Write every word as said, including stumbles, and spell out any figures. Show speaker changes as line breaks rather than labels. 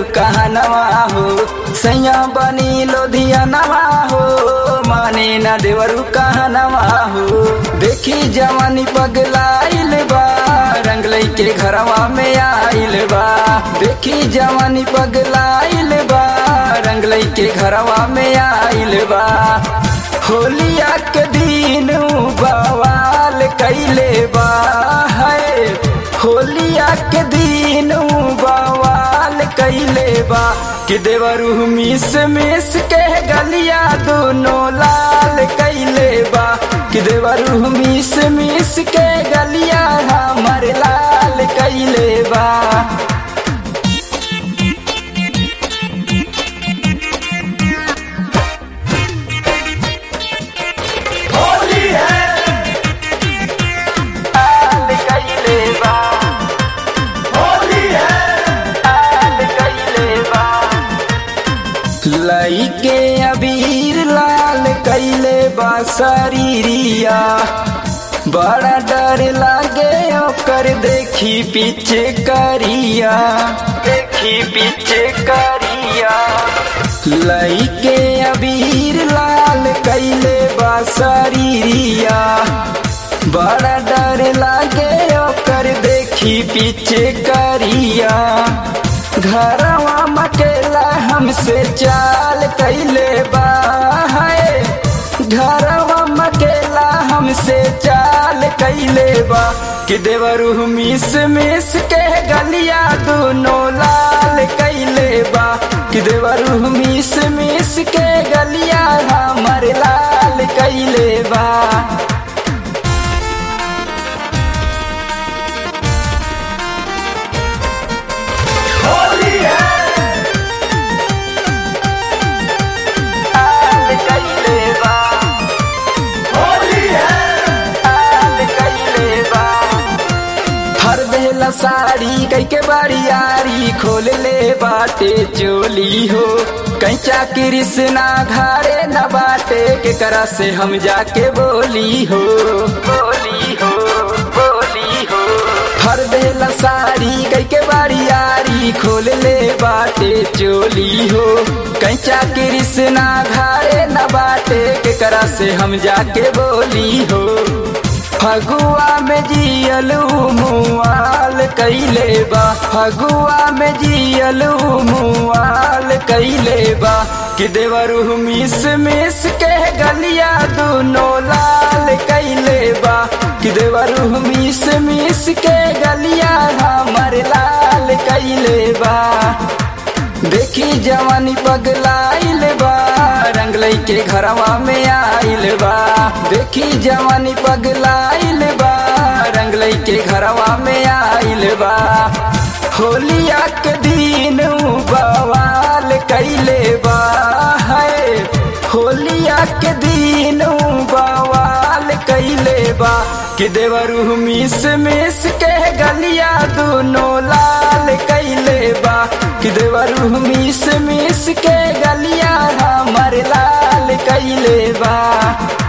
कहनवा हो सैया बनी लोधियानवा हो माने ना देवरू कहनवा हो। देखी जवानी पगलाइल बा रंग लइके घरवा में आइल बा। देखी जवानी पगलाइल बा रंग लइके घरवा में आइल बा। होलिया के दिन बवाल कैले बा है होलिया के दिन बवाल कैले बा कि देवरू मिस मिस के गलिया दोनों लाल कैले बा कि देवरू मिस मिस के गलिया हमर लाल कैले बा। लइके अबीर लाल कैले बा शरीरिया बड़ा डर लागे ओकर देखी पीछे करिया देखी पीछे करिया। लइके अबीर लाल कैले बा शरीरिया बड़ा डर लागे ओकर देखी पीछे करिया। घरवा मकेला हमसे चाल कैले बा है घरवा मकेला हमसे चाल कैले बा कि देवरू मिस मिस के गलिया दोनों लाल कैले बा कि देवरू मिस मिस के गलिया हमर लाल कैले बा। साड़ी कई के बारियारी खोल ले बाटे चोली हो कहीं चाकरी से ना घारे न बाटे के करा से हम जाके बोली हो बोली हो बोली हो। हर बेला साड़ी कई के बारियारी खोल ले बाटे चोली हो कहीं चाकरी से ना घारे न बाटे के करा से हम जाके बोली हो। फगुआ में जियलू मुआल कैले बा फगुआ में जियलू मुआल कैले बा कि देवरू मिस मिस के गलिया दोनों लाल कैले बा कि देवरू मिस मिस के गलिया हमर लाल कैले बा। देखी जवानी पगलाइल बा रंग लइके घरवा में आइल बा। देखी जवानी पगलाइल बा रंग लइके घरवा में आइल बा। होलिया के दिन बवाल कैले बा है होलिया के दिन बवाल कैले बा कि देवरू मिस मिस के गलिया दोनों लाल कैले बा कि देवरू मिस मिस के गलिया हमर लाल कैले बा।